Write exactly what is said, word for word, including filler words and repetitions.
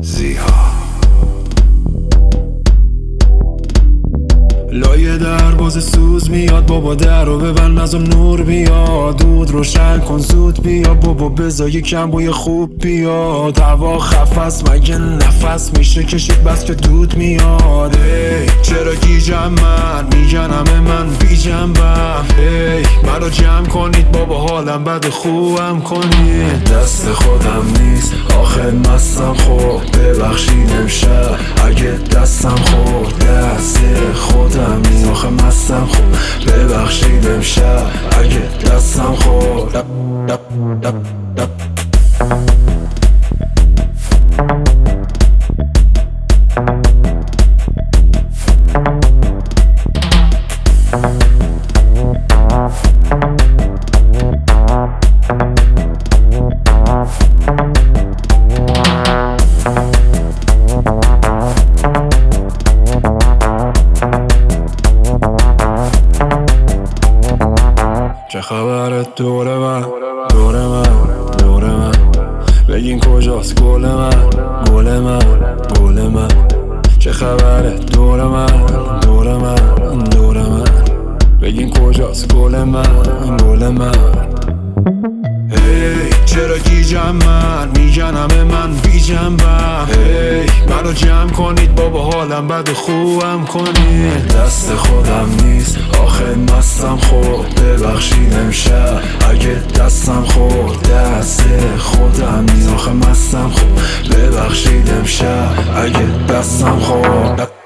زیها لایه دروازه سوز میاد، بابا در رو ببند نزم نور بیاد، دود روشن کن زود بیا بابا بذار یکم بوی خوب بیاد، هوا خفست مگه نفس میشه کشید بس که دود میاد. ای چرا گیجم من میگن همه من بی جنبم، ای منو جمع کنید بابا حالم بد خوبم کنید. دست خودم نیست آخه مستم خورد، ببخشید امشب اگه دستم خورد، دست خودم نیست آخه مستم خورد، ببخشید امشب اگه دستم خورد. دب دب دب دب چه خبرت دور من دور من دور من، بگین کجاست گل من گل من گل من. چه خبرت دور من دور من دور من، بگین کجاست گل من گل من. هی چرا گیجم من میگن همه من بی جنبم، هی منو جمع کنید بابا حالم بد خوبم کنید. دست خودم نیست آخه مستم خورد، ببخشید امشب اگه دستم خورد، دست خودم نیست آخه مستم خورد، ببخشید امشب اگه دستم خورد.